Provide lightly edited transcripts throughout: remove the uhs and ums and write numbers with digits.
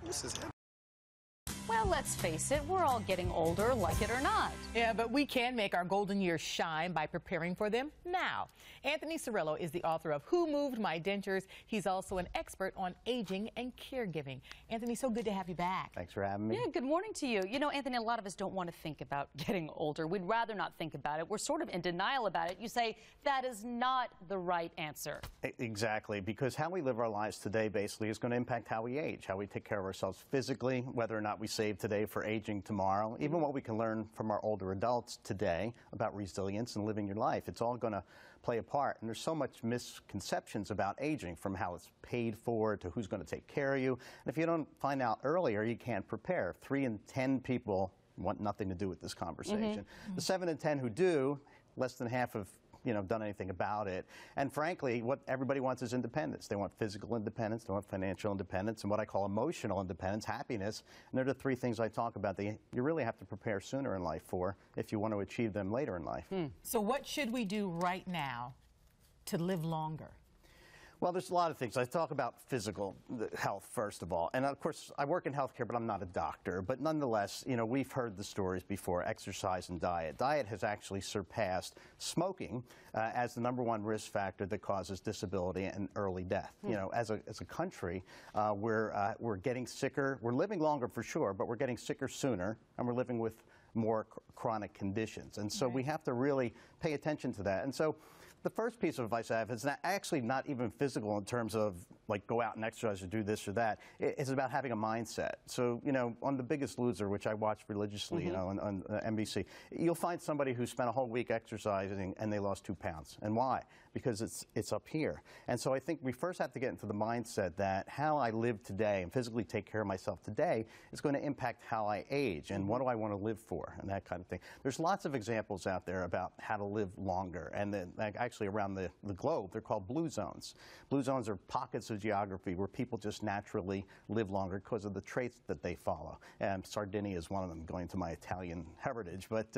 This is heavy. Well, let's face it, we're all getting older, like it or not. Yeah, but we can make our golden years shine by preparing for them now. Anthony Cirillo is the author of Who Moved My Dentures? He's also an expert on aging and caregiving. Anthony, so good to have you back. Thanks for having me. Yeah, good morning to you. You know, Anthony, a lot of us don't want to think about getting older. We'd rather not think about it. We're sort of in denial about it. You say that is not the right answer. Exactly, because how we live our lives today basically is going to impact how we age, how we take care of ourselves physically, whether or not we save today for aging tomorrow, even what we can learn from our older adults today about resilience and living your life. It's all going to play a part. And there's so much misconceptions about aging, from how it's paid for to who's going to take care of you. And if you don't find out earlier, you can't prepare. 3 in 10 people want nothing to do with this conversation. The 7 in 10 who do, less than half have done anything about it. And frankly, what everybody wants is independence. They want physical independence, they want financial independence, and what I call emotional independence, happiness. And they're the 3 things I talk about that you really have to prepare sooner in life for if you want to achieve them later in life. So what should we do right now to live longer? Well, there's a lot of things. I talk about physical health, first of all. And of course, I work in healthcare, but I'm not a doctor. But nonetheless, we've heard the stories before, exercise and diet. Diet has actually surpassed smoking as the #1 risk factor that causes disability and early death. As a country, we're getting sicker. We're living longer for sure, but we're getting sicker sooner, and we're living with more chronic conditions. And so we have to really pay attention to that. And so the first piece of advice I have is actually not even physical in terms of like go out and exercise or do this or that. It's about having a mindset. So, on The Biggest Loser, which I watch religiously, on NBC, you'll find somebody who spent a whole week exercising and they lost 2 pounds. And why? Because it's up here. And so I think we first have to get into the mindset that how I live today and physically take care of myself today is going to impact how I age and what do I want to live for and that kind of thing. There's lots of examples out there about how to live longer. And then actually around the globe, they're called blue zones. Blue zones are pockets of geography where people just naturally live longer because of the traits that they follow. And Sardinia is one of them, going to my Italian heritage. But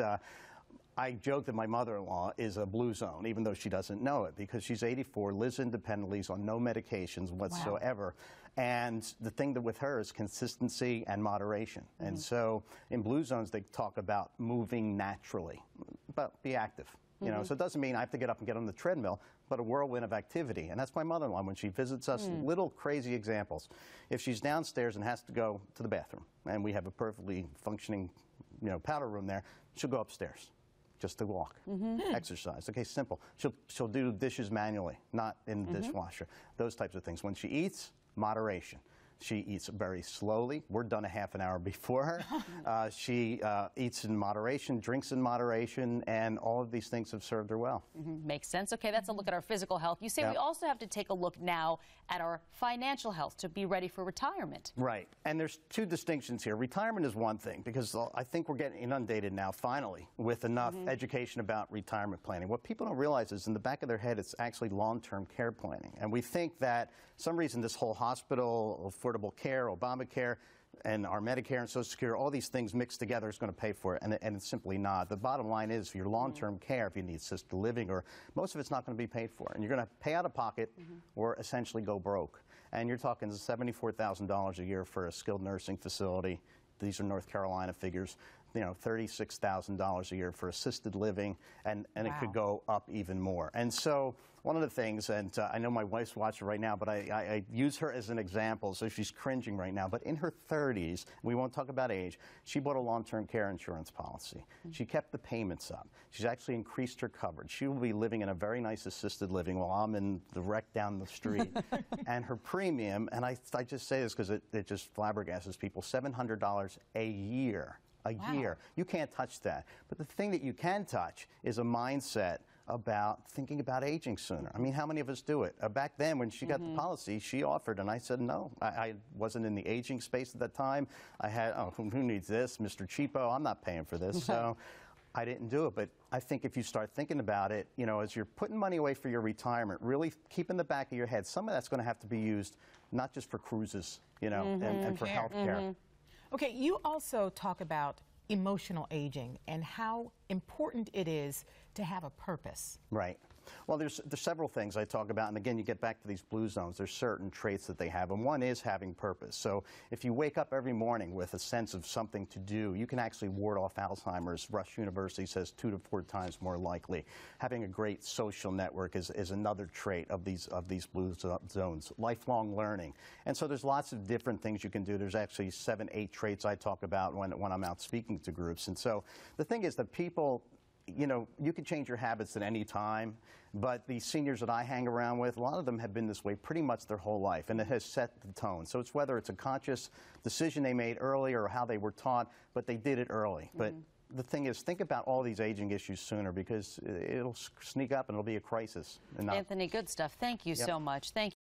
I joke that my mother-in-law is a blue zone, even though she doesn't know it, because she's 84, lives independently, is on no medications whatsoever. Wow. And the thing that with her is consistency and moderation. And so in blue zones, they talk about moving naturally, but be active. So it doesn't mean I have to get up and get on the treadmill, but a whirlwind of activity. And that's my mother-in-law when she visits us. Little crazy examples. If she's downstairs and has to go to the bathroom, and we have a perfectly functioning, powder room there, she'll go upstairs just to walk, exercise. Okay, simple. She'll do dishes manually, not in the dishwasher. Those types of things. When she eats, moderation. She eats very slowly. We're done a half an hour before her. She eats in moderation, drinks in moderation, and all of these things have served her well. Makes sense. Okay, that's a look at our physical health. You say we also have to take a look now at our financial health to be ready for retirement. Right. And there's 2 distinctions here. Retirement is one thing, because I think we're getting inundated now, finally, with enough education about retirement planning. What people don't realize is in the back of their head, it's actually long-term care planning. And we think that for some reason this whole hospital, Affordable Care, Obamacare, and our Medicare and Social Security, all these things mixed together is going to pay for it, and it's simply not. The bottom line is for your long-term care, if you need assisted living, or most of it's not going to be paid for, and you're going to pay out of pocket or essentially go broke. And you're talking $74,000 a year for a skilled nursing facility. These are North Carolina figures. $36,000 a year for assisted living, and it could go up even more. And so one of the things, and I know my wife's watching right now, but I use her as an example, so she's cringing right now, but in her 30s, we won't talk about age, she bought a long-term care insurance policy. She kept the payments up. She's actually increased her coverage. She will be living in a very nice assisted living while I'm in the wreck down the street. And her premium, and I just say this because it just flabbergasts people, $700 a year. A year. You can't touch that. But the thing that you can touch is a mindset about thinking about aging sooner. I mean, how many of us do it? Back then, when she got the policy, she offered, and I said no. I wasn't in the aging space at that time. I had, who needs this? Mr. Cheapo, I'm not paying for this. So I didn't do it. But I think if you start thinking about it, as you're putting money away for your retirement, really keep in the back of your head, some of that's going to have to be used not just for cruises, and for health care. Okay, you also talk about emotional aging and how important it is to have a purpose. Right. Well, there's several things I talk about, and again, you get back to these blue zones. There's certain traits that they have, and one is having purpose. So if you wake up every morning with a sense of something to do, you can actually ward off Alzheimer's. Rush University says 2 to 4 times more likely. Having a great social network is another trait of these blue zones. Lifelong learning, and so there's lots of different things you can do. There's actually 7, 8 traits I talk about when I'm out speaking to groups, and so the thing is that people, you know, you can change your habits at any time, but the seniors that I hang around with, a lot of them have been this way pretty much their whole life, and it has set the tone. So it's whether it's a conscious decision they made early or how they were taught, but they did it early. But the thing is, think about all these aging issues sooner, because it'll sneak up and it'll be a crisis. Anthony, good stuff. Thank you so much. Thank you.